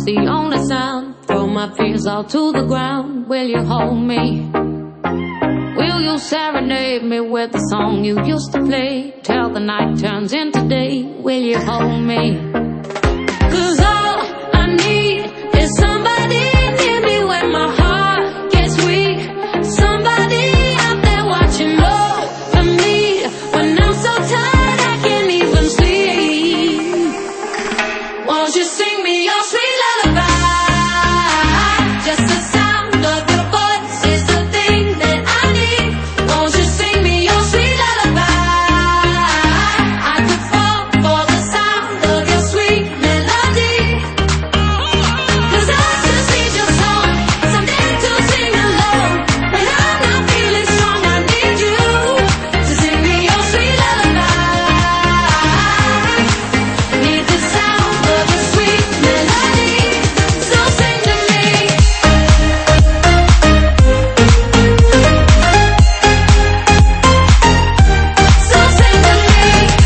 the only sound. Throw my fears all to the ground. Will you hold me? Will you serenade me with the song you used to play till the night turns into day? Will you hold me? 'Cause all I need is somebody near me when my heart gets weak. Somebody out there watching over me when I'm so tired I can't even sleep. Won't you sing me your sweet lullaby? Just the sound of your voice is the thing that I need. Won't you sing me your sweet lullaby? I could fall for the sound of your sweet melody. 'Cause I just need your song, something to sing along. When I'm not feeling strong, I need you to sing me your sweet lullaby. Need the sound of your sweet melody, so sing to me. So sing to me.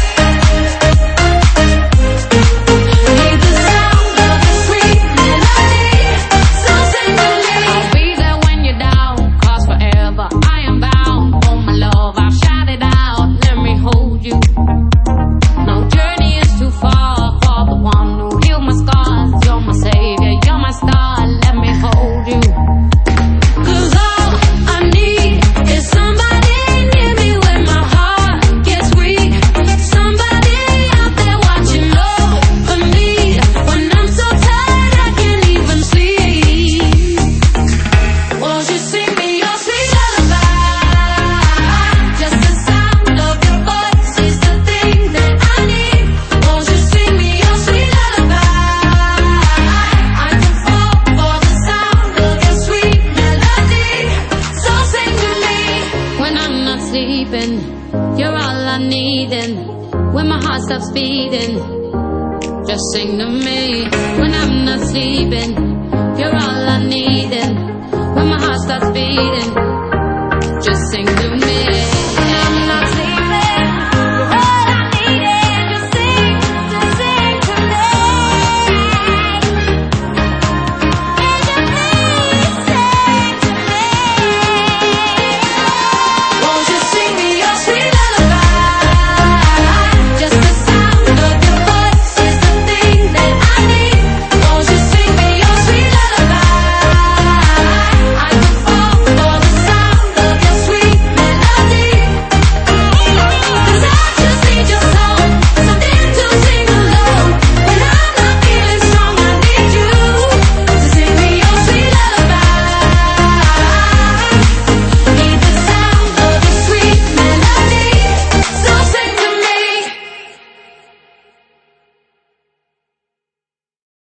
Need the sound of your sweet melody, so sing to me. I'll be there when you're down, 'cause forever I am bound. Oh my love, I'll shout it out. Let me hold you. No journey is too far for the one who healed my scars. You're my savior, you're my star. Let me hold you. 'Cause all I need is somebody near me when my heart gets weak. Somebody out there watching over me when I'm so tired I can't even sleep. Won't you sing me your sweet lullaby? Just the sound of your voice is the thing that I need. Won't you sing me your sweet lullaby? I can fall for the sound of your sweet melody, so sing to me. When I'm not sleeping, you're all I need, and when my heart stops beating, just sing to me. When I'm not sleeping,